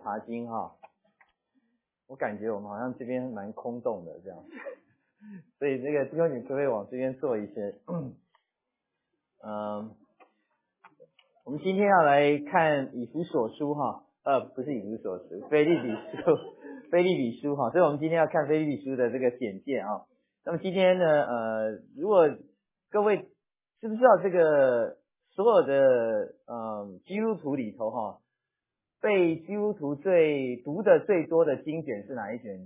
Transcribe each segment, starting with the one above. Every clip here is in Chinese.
查经哈，我感觉我们好像这边蛮空洞的这样，所以这个弟兄你可不可以往这边坐一些？我们今天要来看以弗所书哈，不是以弗所书，腓立比书哈，所以我们今天要看腓立比书的这个简介啊。那么今天呢，如果各位知不知道这个所有的基督徒里头哈，被基督徒读的最多的经卷是哪一卷？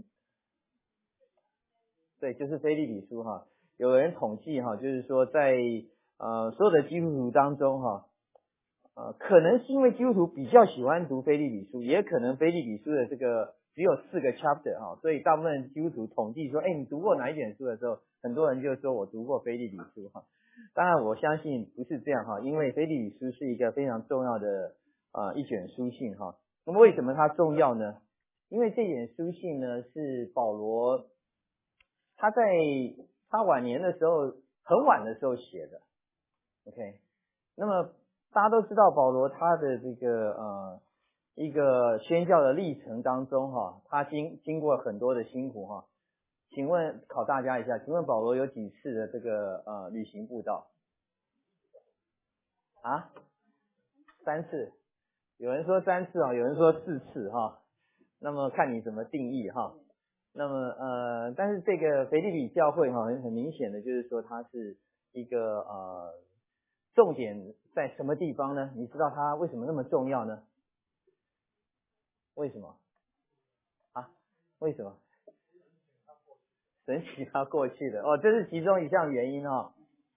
对，就是腓立比书哈。有人统计哈，就是说在所有的基督徒当中哈，可能是因为基督徒比较喜欢读腓立比书，也可能腓立比书的这个只有4个 chapter 哈，所以大部分基督徒统计说，你读过哪一卷书的时候，很多人就说我读过腓立比书哈。当然我相信不是这样哈，因为腓立比书是一个非常重要的一卷书信哈。那么为什么它重要呢？因为这卷书信呢是保罗他在他晚年的时候很晚的时候写的 ，OK。那么大家都知道保罗他的这个一个宣教的历程当中哈，他经过很多的辛苦哈。请问考大家一下，请问保罗有几次的这个旅行布道啊？3次，有人说3次啊，有人说4次哈。那么看你怎么定义哈。那么但是这个腓立比教会哈，很明显的就是说它是一个重点在什么地方呢？你知道它为什么那么重要呢？为什么啊？为什么？神启他过去的这是其中一项原因哈。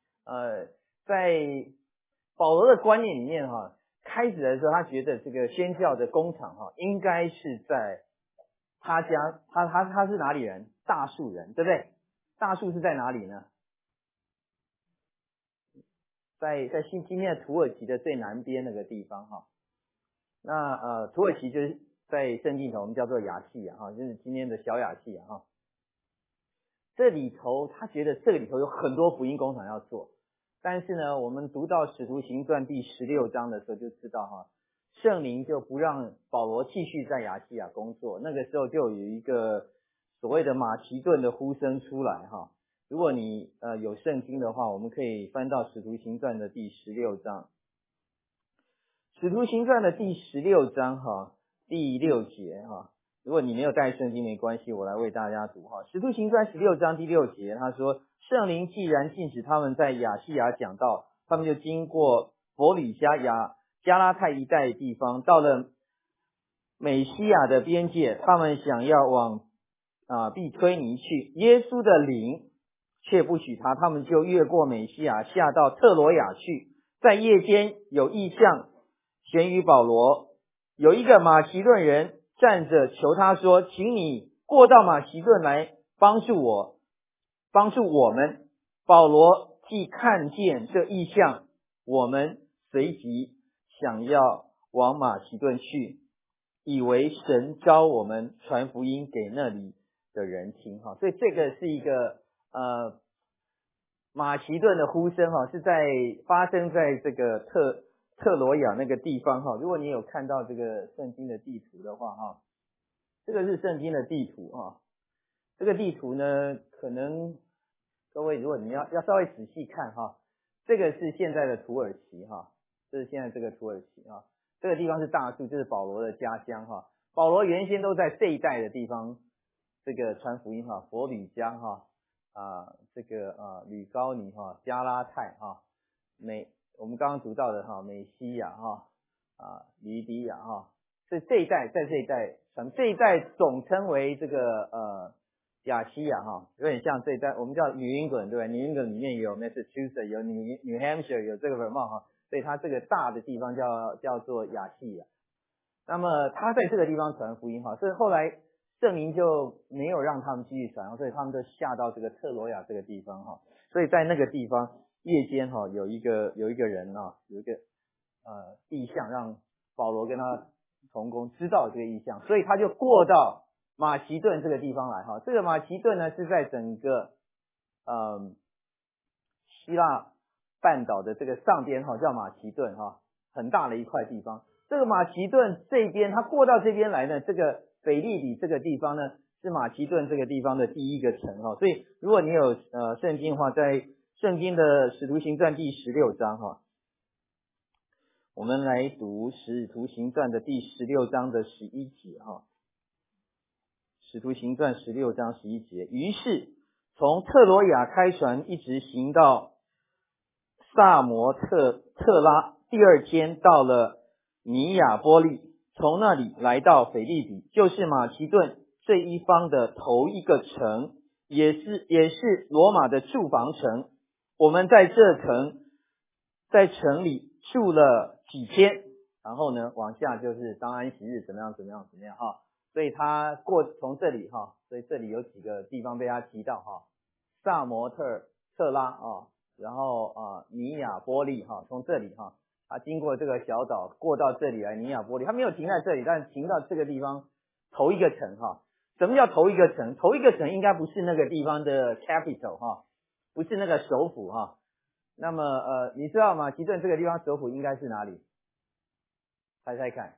在保罗的观念里面哈，开始的时候他觉得这个宣教的工厂哈，应该是在他家，他是哪里人？大树人，对不对？大树是在哪里呢？在今天的土耳其的最南边那个地方哈。那土耳其就是在圣经头我们叫做亚细亚哈，就是今天的小亚细亚哈。这里头他觉得这里头有很多福音工厂要做，但是呢，我们读到使徒行传第16章的时候就知道哈，圣灵就不让保罗继续在亚细亚工作，那个时候就有一个所谓的马其顿的呼声出来哈。如果你有圣经的话，我们可以翻到使徒行传的第16章，使徒行传的第16章哈，第6节哈。如果你没有带圣经没关系，我来为大家读哈。使徒行传16章第6节，他说圣灵既然禁止他们在亚细亚讲道，他们就经过弗吕加加拉太一带地方，到了美西亚的边界，他们想要往庇推尼去，耶稣的灵却不许他们就越过美西亚，下到特罗亚去。在夜间有异象显于保罗，有一个马其顿人站着求他说，请你过到马其顿来帮助我们。保罗既看见这异象，我们随即想要往马其顿去，以为神召我们传福音给那里的人听哈。所以这个是一个马其顿的呼声哈，是发生在这个特罗亚那个地方哈。如果你有看到这个圣经的地图的话哈，这个是圣经的地图哈。这个地图呢，可能各位如果你要稍微仔细看哈，这个是现在的土耳其哈，这是现在这个土耳其哈。这个地方是大树，就是保罗的家乡哈。保罗原先都在这一带的地方这个传福音哈，佛吕加哈这个吕高尼哈，加拉太哈，我们刚刚读到的哈，美西亚哈黎迪亚哈，所以这一带在这一带总称为这个亚细亚哈，有点像这一带我们叫New England对吧？New England里面有 Massachusetts 有 New Hampshire 有这个 Vermont 哈，所以它这个大的地方叫做亚细亚。那么他在这个地方传福音哈，所以后来圣灵就没有让他们继续传，所以他们就下到这个特罗亚这个地方哈。所以在那个地方夜间哈，有一个人有一个异象，让保罗跟他同工知道这个异象，所以他就过到马其顿这个地方来哈。这个马其顿呢是在整个希腊半岛的这个上边哈，叫马其顿哈，很大的一块地方。 这个马其顿这边，他过到这边来呢，这个腓立比这个地方呢，是马其顿这个地方的第一个城哈。所以如果你有圣经的话，在圣经的使徒行传第16章哈，我们来读使徒行传的第16章的11节哈。使徒行传16章11节，于是从特罗亚开船，一直行到萨摩特拉，第二天到了尼亚波利，从那里来到腓立比，就是马其顿这一方的头一个城，也是罗马的驻防城。我们在在城里住了几天，然后呢往下就是当安息日怎么样哈。所以他从这里哈，所以这里有几个地方被他提到哈，萨摩特拉啊，然后尼亚波利哈，从这里哈，他经过这个小岛过到这里来尼亚波利，他没有停在这里，但停到这个地方头一个城哈。什么叫头一个城？头一个城应该不是那个地方的 capital 哈，不是那个首府哈。那么你知道吗？马其顿这个地方首府应该是哪里？猜猜看。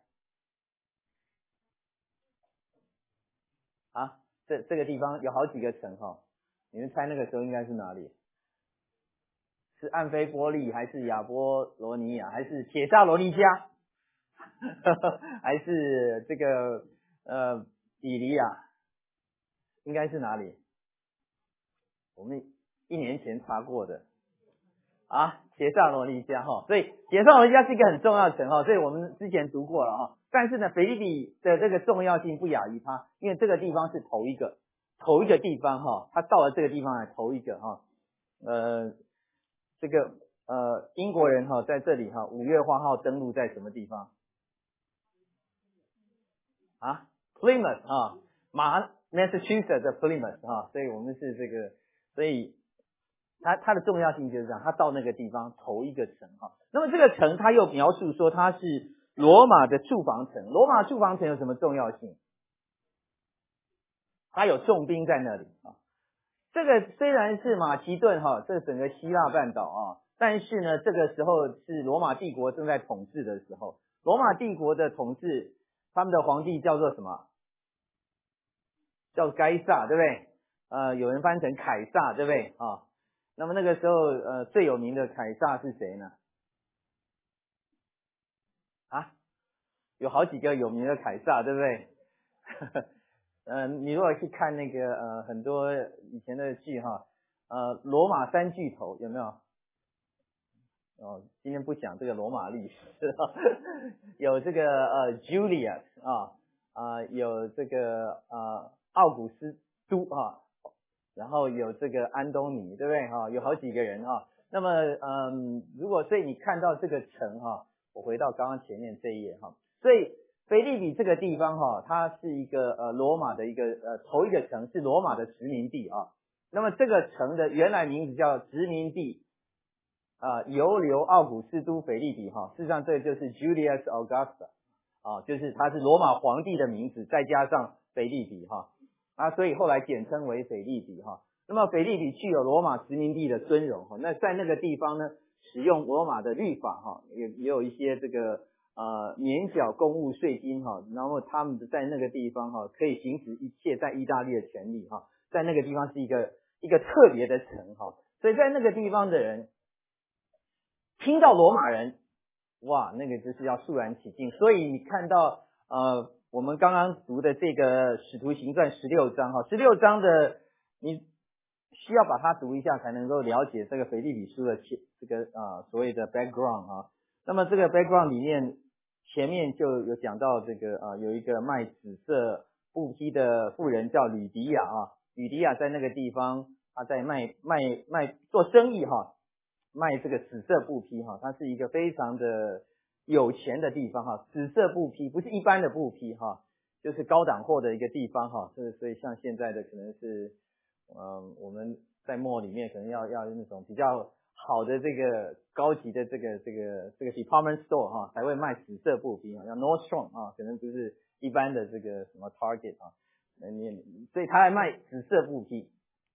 啊，这个地方有好几个城哈，你们猜那个时候应该是哪里？是安菲波利还是亚波罗尼亚还是铁萨罗尼加还是这个比利亚？应该是哪里？我们1年前查过的啊，铁萨罗尼加哈，所以铁萨罗尼加是一个很重要的城哈，所以我们之前读过了哈。但是呢，腓立比的这个重要性不亚于它，因为这个地方是头一个地方哈，他到了这个地方来头一个哈，这个英国人哈在这里哈5月花号登陆在什么地方啊 ？Plymouth 啊，Massachusetts 的 Plymouth 哈，所以我们是这个，所以它的重要性就是这样，它到那个地方头一个城哈。那么这个城它又描述说它是罗马的驻防城，罗马驻防城有什么重要性？它有重兵在那里啊。这个虽然是马其顿哈，这整个希腊半岛啊，但是呢，这个时候是罗马帝国正在统治的时候。罗马帝国的统治，他们的皇帝叫做什么？叫该撒，对不对？有人翻成凯撒，对不对啊？那么那个时候最有名的凯撒是谁呢？啊，有好几个有名的凯撒，对不对？你如果去看那个很多以前的剧哈，罗马3巨头有没有？今天不讲这个罗马历史，有这个Julius 有这个奥古斯都然后有这个安东尼，对不对哈？有好几个人哈。那么如果所以你看到这个城哈，我回到刚刚前面这一页哈，所以腓立比这个地方哈，它是一个罗马的一个头一个城，是罗马的殖民地啊。那么这个城的原来名字叫殖民地尤留奥古斯都腓立比哈，事实上这就是 Julius Augusta 就是他是罗马皇帝的名字，再加上腓立比哈所以后来简称为腓立比哈。那么腓立比具有罗马殖民地的尊荣哈，那在那个地方呢，使用罗马的律法哈，也有一些这个免缴公务税金哈，然后他们在那个地方哈，可以行使一切在意大利的权利哈，在那个地方是一个特别的城哈，所以在那个地方的人听到罗马人，哇，那个就是要肃然起敬。所以你看到我们刚刚读的这个使徒行传16章哈，16章的你需要把它读一下才能够了解这个腓立比书的这个所谓的 background 那么这个 background 里面前面就有讲到这个有一个卖紫色布匹的妇人叫吕迪亚吕迪亚在那个地方他在卖做生意卖这个紫色布匹它是一个非常的有钱的地方紫色布匹不是一般的布匹就是高档货的一个地方所以像现在的可能是我们在 mall 里面可能要那种比较好的这个高级的这个 department store 才会卖紫色布匹像 Nordstrom 可能不是一般的这个什么 Target 所以他还卖紫色布匹。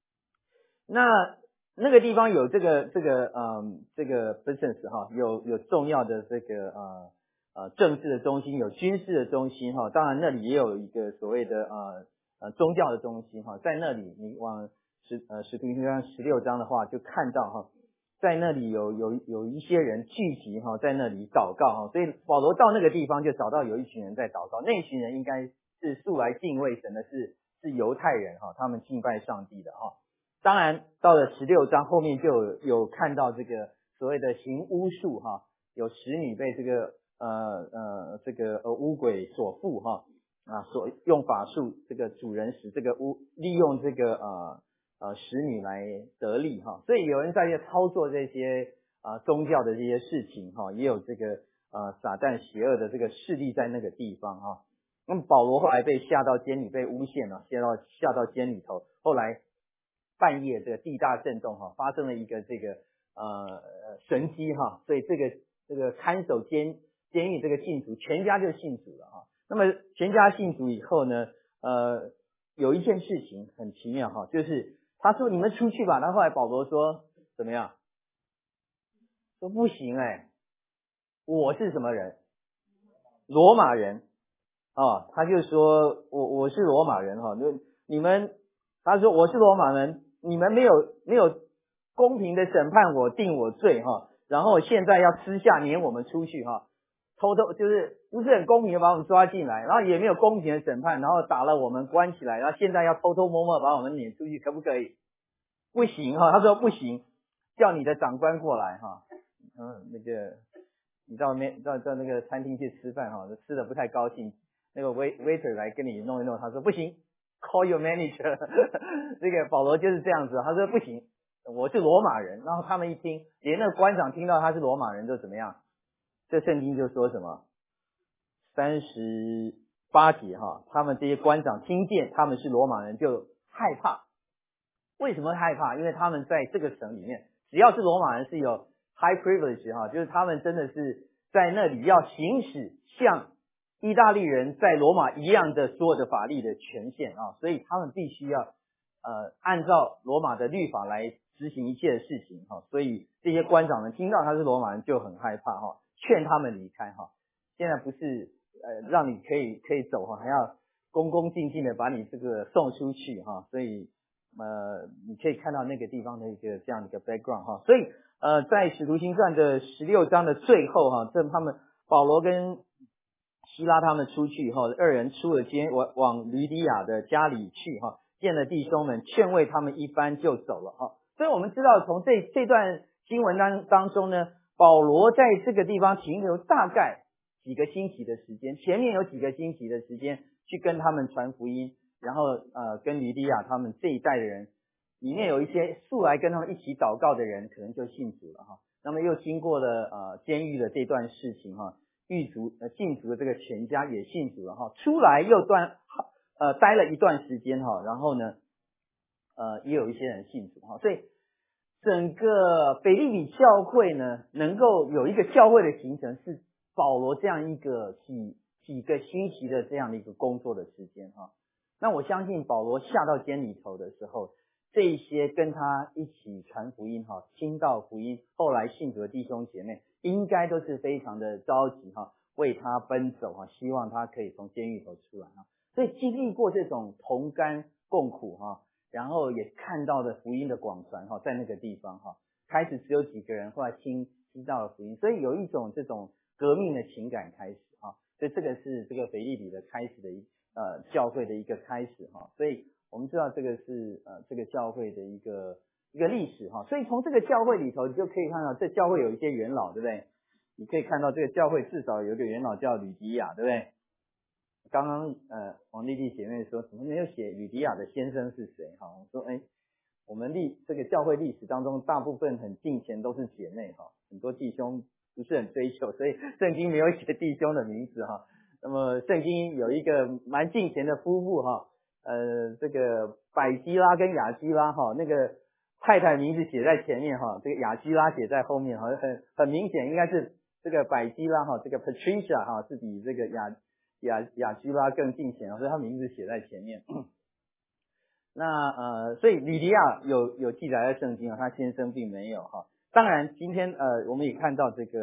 那个地方有这个 business 有重要的这个政治的中心，有军事的中心哈，当然那里也有一个所谓的宗教的中心哈，在那里你往使徒行传16章的话就看到哈，在那里有一些人聚集哈，在那里祷告哈，所以保罗到那个地方就找到有一群人在祷告，那群人应该是素来敬畏神的，是犹太人哈，他们敬拜上帝的哈。当然到了16章后面就有看到这个所谓的行巫术哈，有使女被这个巫鬼所附哈，所用法术，这个主人使这个利用这个使女来得利哈，所以有人在操作这些宗教的这些事情哈，也有这个撒旦邪恶的这个势力在那个地方哈。那么保罗后来被下到监里，被诬陷了，下到监里头，后来半夜这个地大震动哈，发生了一个这个神迹哈，所以这个看守监狱这个信徒全家就信主了哈。那么全家信主以后呢，有一件事情很奇妙哈，就是他说你们出去吧，然后后来保罗说怎么样？说不行我是什么人？罗马人他就说我是罗马人哈，你们他说我是罗马人，你们没有公平的审判我，定我罪哈，然后现在要私下撵我们出去哈，偷就是不是很公平的把我们抓进来，然后也没有公平的审判，然后打了我们关起来，然后现在要偷偷摸摸把我们撵出去，可不可以？不行哈，他说不行，叫你的长官过来哈，那个你到那个餐厅去吃饭哈，吃的不太高兴，那个 waiter 来跟你弄一弄，他说不行 ，call your manager 这个保罗就是这样子，他说不行，我是罗马人，然后他们一听，连那个官长听到他是罗马人就怎么样？这圣经就说什么38节哈，他们这些官长听见他们是罗马人就害怕。为什么害怕？因为他们在这个省里面，只要是罗马人是有 high privilege 哈，就是他们真的是在那里要行使像意大利人在罗马一样的所有的法律的权限所以他们必须要按照罗马的律法来执行一切的事情所以这些官长们听到他是罗马人就很害怕劝他们离开现在不是让你可以走还要恭恭敬敬的把你这个送出去所以你可以看到那个地方的一个这样的一个 background 所以在使徒行传的16章的最后这他们保罗跟希拉他们出去以后，二人出了监，往吕底亚的家里去见了弟兄们，劝慰他们一番就走了所以我们知道从这段经文当中呢，保罗在这个地方停留大概几个星期的时间，前面有几个星期的时间去跟他们传福音，然后跟吕底亚他们这一代的人，里面有一些素来跟他们一起祷告的人，可能就信主了那么又经过了监狱的这段事情信主的这个全家也信主了出来又待了一段时间然后呢也有一些人信主所以整个腓立比教会呢能够有一个教会的形成，是保罗这样一个几个星期的这样的一个工作的时间那我相信保罗下到监里头的时候，这一些跟他一起传福音听到福音后来信主的弟兄姐妹应该都是非常的着急为他奔走希望他可以从监狱头出来所以经历过这种同甘共苦然后也看到了福音的广传在那个地方开始只有几个人，后来听到了福音，所以有一种这种革命的情感开始所以这个是这个腓立比的开始的教会的一个开始所以我们知道这个是这个教会的一个历史所以从这个教会里头你就可以看到这教会有一些元老，对不对？你可以看到这个教会至少有一个元老叫吕底亚，对不对？刚刚王丽丽姐妹说怎么没有写吕底亚的先生是谁我说我们这个教会历史当中大部分很敬虔都是姐妹很多弟兄不是很追求，所以圣经没有写弟兄的名字那么圣经有一个蛮敬虔的夫妇这个百基拉跟雅基拉那个太太名字写在前面这个雅基拉写在后面很明显应该是这个百基拉这个 Patricia 是比这个雅基拉更敬虔所以他名字写在前面那所以吕底亚有记载在圣经他先生并没有当然今天我们也看到这个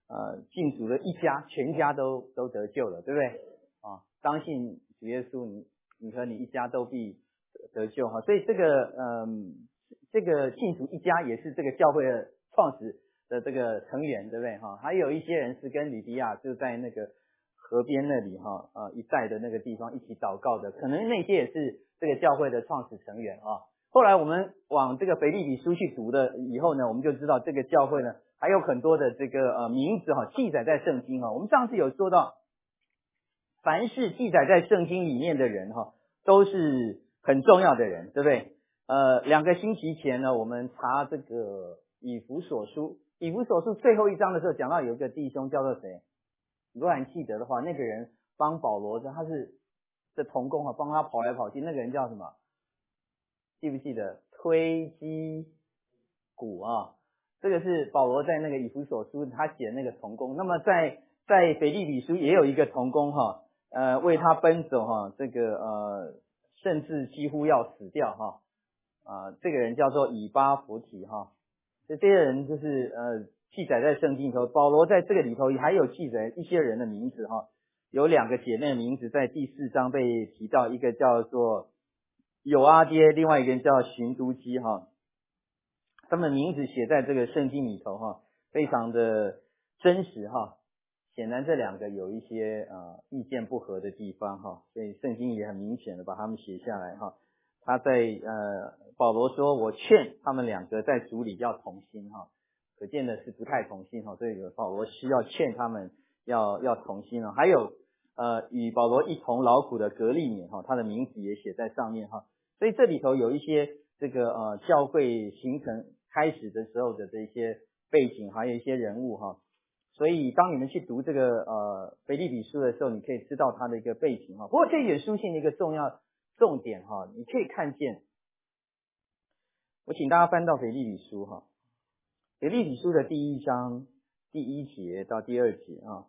信主的一家，全家都得救了，对不对？啊，当信主耶稣，你和你一家都必得救哈。所以这个信主一家也是这个教会的创始的这个成员，对不对哈？还有一些人是跟吕迪亚就在那个河边那里哈，一带的那个地方一起祷告的，可能那些也是这个教会的创始成员啊。后来我们往这个腓立比书去读的以后呢，我们就知道这个教会呢还有很多的这个名字哈，记载在圣经哈。我们上次有说到，凡是记载在圣经里面的人哈，都是很重要的人，对不对？2个星期前呢，我们查这个以弗所书最后一章的时候，讲到有一个弟兄叫做谁？如果还记得的话，那个人帮保罗他是的同工啊，帮他跑来跑去，那个人叫什么？记不记得？推基古啊，这个是保罗在那个以弗所书他写的那个同工。那么在腓立比书也有一个同工哈，为他奔走哈，这个甚至几乎要死掉哈，这个人叫做以巴弗提哈。这些人就是记载在圣经里头，保罗在这个里头还有记载一些人的名字哈，有2个姐妹的名字在第4章被提到，一个叫做友阿爹，另外一个人叫寻都基哈，他们名字写在这个圣经里头哈，非常的真实哈。显然这2个有一些意见不合的地方哈，所以圣经也很明显的把他们写下来哈。他在保罗说，我劝他们2个在主里要同心哈，可见的是不太同心哈，所以保罗需要劝他们要同心啊。还有与保罗一同劳苦的革利免哈，他的名字也写在上面哈。所以这里头有一些这个教会形成开始的时候的这些背景，还有一些人物哈。所以当你们去读这个腓立比书的时候，你可以知道它的一个背景哈。不过这一卷书信的一个重点哈，你可以看见，我请大家翻到腓立比书哈，腓立比书的第1章第1节到第2节啊。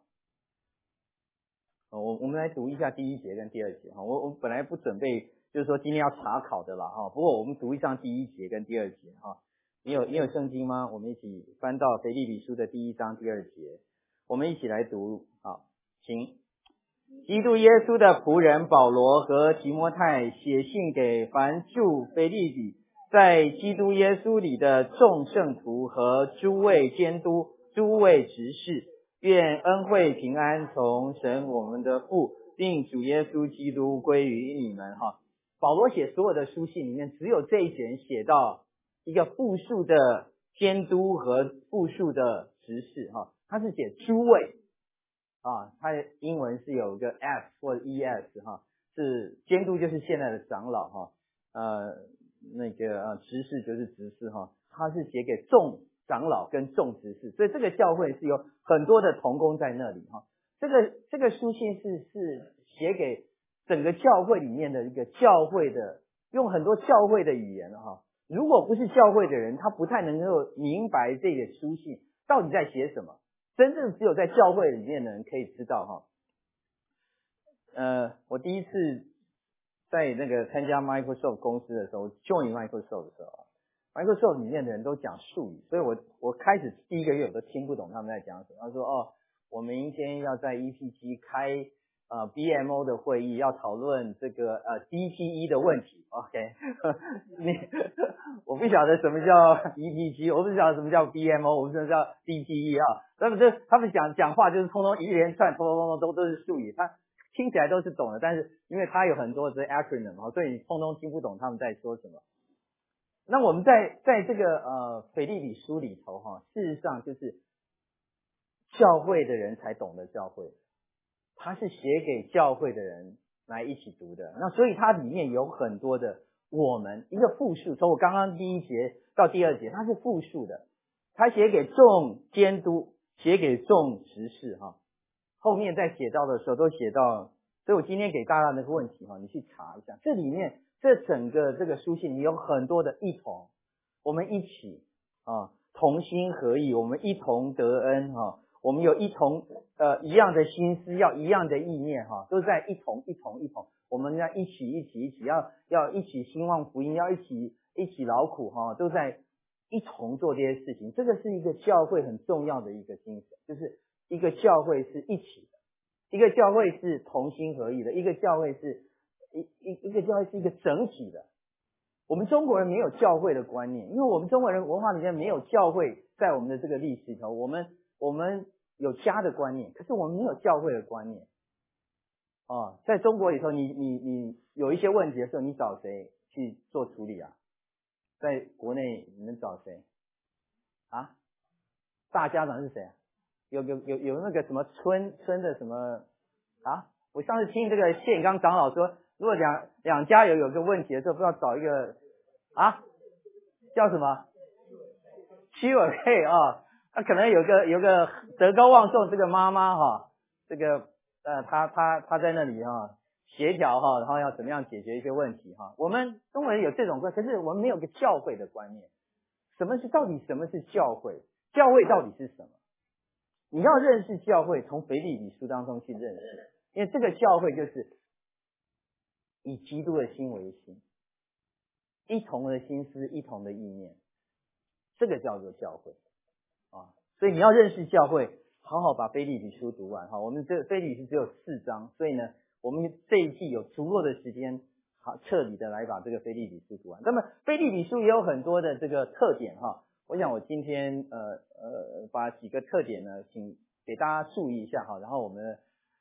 我们来读一下第1节跟第2节哈。我本来不准备就是说今天要查考的啦哈，不过我们读一下第1节跟第2节哈。你有圣经吗？我们一起翻到腓立比书的第1章第2节，我们一起来读啊，请。基督耶稣的仆人保罗和提摩太写信给凡住腓立比，在基督耶稣里的众圣徒和诸位监督、诸位执事，愿恩惠平安从神我们的父并主耶稣基督归于你们哈。保罗写所有的书信里面，只有这一节写到一个复数的监督和复数的执事哈，他是写诸位他英文是有一个 S 或者 ES 哈，是监督就是现在的长老哈，那个执事就是执事哈，他是写给众长老跟众执事，所以这个教会是有很多的同工在那里哈。这个书信是写给整个教会里面的一个教会的，用很多教会的语言哈。如果不是教会的人，他不太能够明白这个书信到底在写什么。真正只有在教会里面的人可以知道哈。我第一次在那个参加 Microsoft 公司的时候 ，join Microsoft 的时候 ，Microsoft 里面的人都讲术语，所以我开始第1个月我都听不懂他们在讲什么。他说我们明天要在 EPG 开BMO 的会议，要讨论这个DTE 的问题 ，OK？ 我不晓得什么叫 EPG， 我不晓得什么叫 BMO， 我不知道叫 DTE 啊。他们讲话就是通通一连串，通都是术语，他听起来都是懂的，但是因为他有很多的 acronym 所以你通通听不懂他们在说什么。那我们在这个腓立比书里头哈，事实上就是教会的人才懂得教会。他是写给教会的人来一起读的，那所以它里面有很多的我们一个复数，从我刚刚第1节到第2节，它是复数的，他写给众监督，写给众执事哈，后面在写到的时候都写到，所以我今天给大家那个问题哈，你去查一下，这里面这整个这个书信里有很多的一同，我们一起同心合意，我们一同得恩哈。我们有一同一样的心思，要一样的意念哈，都在一同，我们要一起要一起兴旺福音，要一起劳苦哈，都在一同做这些事情。这个是一个教会很重要的一个精神，就是一个教会是一起的，一个教会是同心合意的，一个教会是一个教会是一个整体的。我们中国人没有教会的观念，因为我们中国人文化里面没有教会，在我们的这个历史里头，我们有家的观念，可是我们没有教会的观念。在中国里头，你有一些问题的时候，你找谁去做处理啊？在国内你们找谁啊？大家长是谁啊？有那个什么村的什么啊？我上次听这个谢永刚长老说，如果两家有个问题的时候，不知道找一个啊，叫什么居委会啊？他可能有个德高望重这个妈妈哈，这个他在那里协调然后要怎么样解决一些问题哈。我们中国人有这种观，可是我们没有个教会的观念。到底什么是教会？教会到底是什么？你要认识教会，从腓立比书当中去认识，因为这个教会就是以基督的心为心，一同的心思，一同的意念，这个叫做教会啊。所以你要认识教会，好好把腓立比书读完哈。我们这腓立比书只有4章，所以呢，我们这一季有足够的时间，好彻底的来把这个腓立比书读完。那么腓立比书也有很多的这个特点哈。我想我今天把几个特点呢，请给大家注意一下哈。然后我们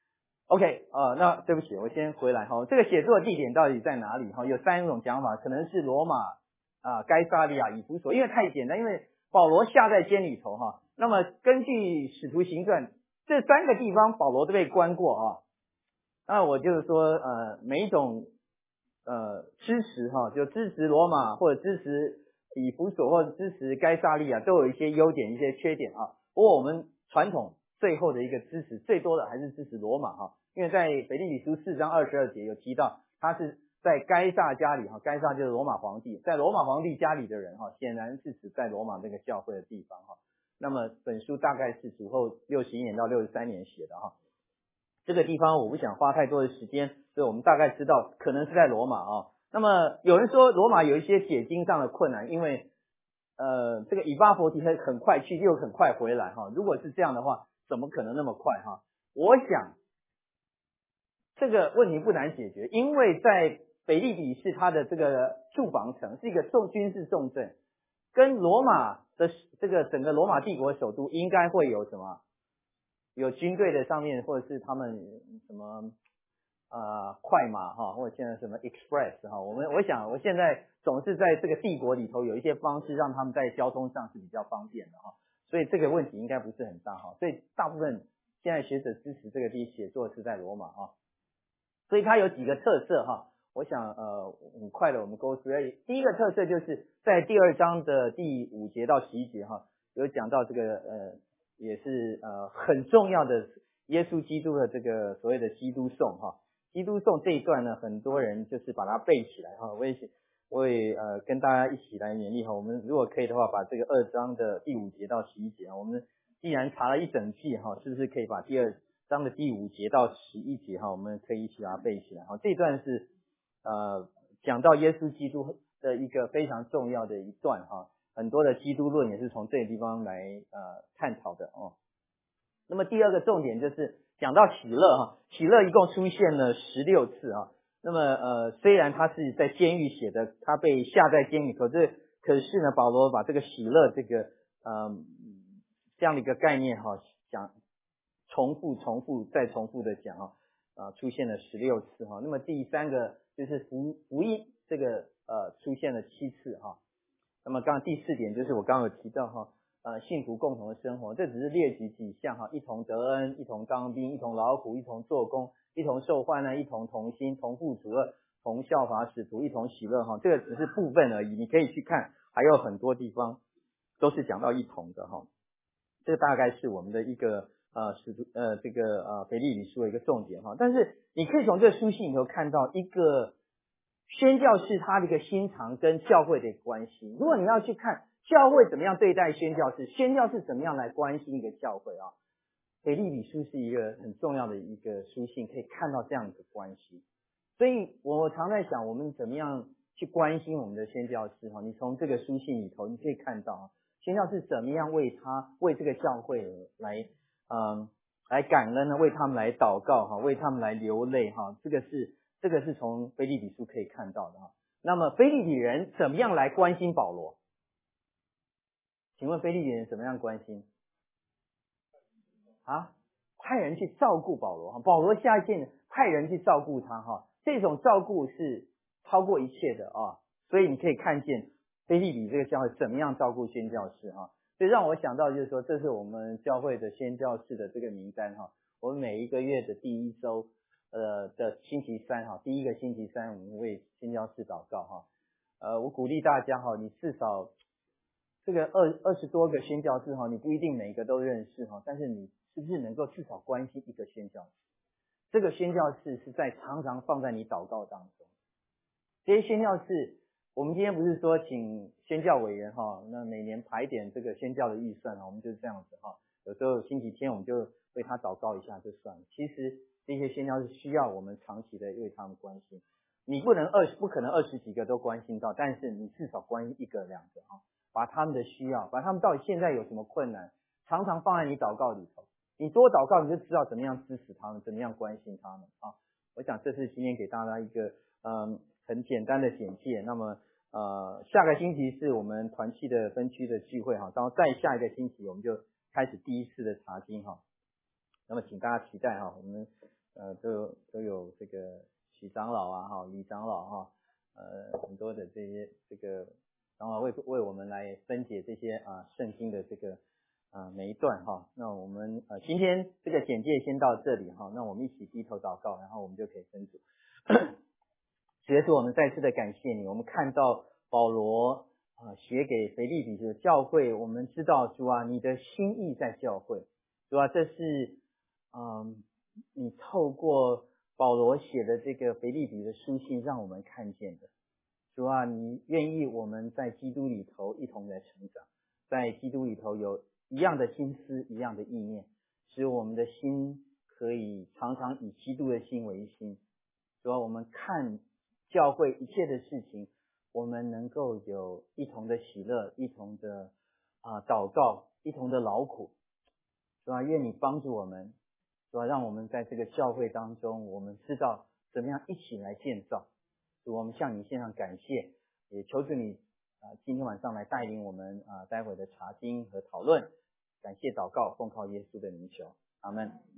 OK 那对不起，我先回来哈。这个写作地点到底在哪里哈？有3种讲法，可能是罗马该撒利亚、以弗所，因为太简单，因为保罗下在监里头哈。那么根据使徒行传，这3个地方保罗都被关过啊。那我就是说每一种支持就支持罗马或者支持以弗所或者支持该撒利亚，都有一些优点一些缺点啊。不过我们传统最后的一个支持最多的还是支持罗马因为在腓立比书4章22节有提到，他是在该撒家里该撒就是罗马皇帝，在罗马皇帝家里的人显然是指在罗马这个教会的地方那么本书大概是主后61年到63年写的这个地方我不想花太多的时间，所以我们大概知道可能是在罗马那么有人说罗马有一些解经上的困难，因为这个以巴弗提很快去又很快回来如果是这样的话，怎么可能那么快我想这个问题不难解决，因为在腓立比是它的这个驻防城，是一个军事重镇，跟罗马的这个整个罗马帝国首都应该会有什么？有军队的上面，或者是他们什么快马或者现在什么 express 我想我现在总是在这个帝国里头有一些方式让他们在交通上是比较方便的所以这个问题应该不是很大所以大部分现在学者支持这个地写作是在罗马所以它有几个特色我想很快的我们 go through。 第一个特色就是在第2章的第5节到11节有讲到这个也是很重要的耶稣基督的这个所谓的基督颂基督颂这一段呢，很多人就是把它背起来我也跟大家一起来勉励我们如果可以的话，把这个2章的第5节到11节我们既然查了一整季是不是可以把第2章的第5节到11节我们可以一起把它背起来这一段是讲到耶稣基督的一个非常重要的一段很多的基督论也是从这个地方来探讨的那么第二个重点就是讲到喜乐喜乐一共出现了16次那么虽然他是在监狱写的，他被下在监狱，可是呢保罗把这个喜乐这个这样的一个概念讲重复再重复的讲出现了16次那么第3个就是福音这个出现了7次那么刚刚第4点就是我刚刚有提到信徒共同的生活，这只是列举几项一同得恩，一同当兵，一同劳苦，一同做工，一同受患难，一同同心，同负主恶，同效法使徒，一同喜乐这个只是部分而已，你可以去看，还有很多地方都是讲到一同的这个大概是我们的一个这个腓立比书的一个重点但是你可以从这个书信里头看到一个宣教士他的一个心肠跟教会的关系。如果你要去看教会怎么样对待宣教士，宣教士怎么样来关心一个教会腓立比书是一个很重要的一个书信，可以看到这样的关系。所以我常在想，我们怎么样去关心我们的宣教士你从这个书信里头你可以看到宣教士怎么样为这个教会来来感恩呢，为他们来祷告哈，为他们来流泪哈，这个是从腓立比书可以看到的哈。那么腓立比人怎么样来关心保罗？请问腓立比人怎么样关心？派人去照顾保罗哈，保罗下见派人去照顾他哈，这种照顾是超过一切的啊，所以你可以看见腓立比这个教会怎么样照顾宣教士哈，所以让我想到就是说，这是我们教会的宣教士的这个名单哈，我们每一个月的第一周的星期三哈，第一个星期三我们为宣教士祷告哈，我鼓励大家哈，你至少这个20多个宣教士哈，你不一定每个都认识哈，但是你是不是能够至少关心一个宣教士？这个宣教士是常常放在你祷告当中。这些宣教士，我们今天不是说请宣教委员哈，那每年排点这个宣教的预算哈，我们就是这样子哈。有时候星期天我们就为他祷告一下就算了。其实这些宣教士需要我们长期的为他们关心。你不可能20几个都关心到，但是你至少关心1个2个哈，把他们的需要，把他们到底现在有什么困难，常常放在你祷告里头。你多祷告，你就知道怎么样支持他们，怎么样关心他们啊。我想这是今天给大家一个很简单的简介。那么下个星期是我们团契的分区的聚会哈，然后再下一个星期我们就开始第一次的查经哈。那么请大家期待哈，我们都有这个许长老啊哈，李长老哈，很多的这个长老为我们来分解这些圣经的这个每一段哈。那我们今天这个简介先到这里哈，那我们一起低头祷告，然后我们就可以分组。主耶稣，我们再次的感谢你，我们看到保罗写给腓立比的教会，我们知道主啊，你的心意在教会，主啊，这是你透过保罗写的这个腓立比的书信让我们看见的。主啊，你愿意我们在基督里头一同的成长，在基督里头有一样的心思，一样的意念，使我们的心可以常常以基督的心为心。主啊，我们看教会一切的事情，我们能够有一同的喜乐，一同的祷告，一同的劳苦。主啊，愿你帮助我们，主啊，让我们在这个教会当中，我们知道怎么样一起来建造。主，我们向你献上感谢，也求主你今天晚上来带领我们待会的查经和讨论。感谢祷告，奉靠耶稣的名求，阿们。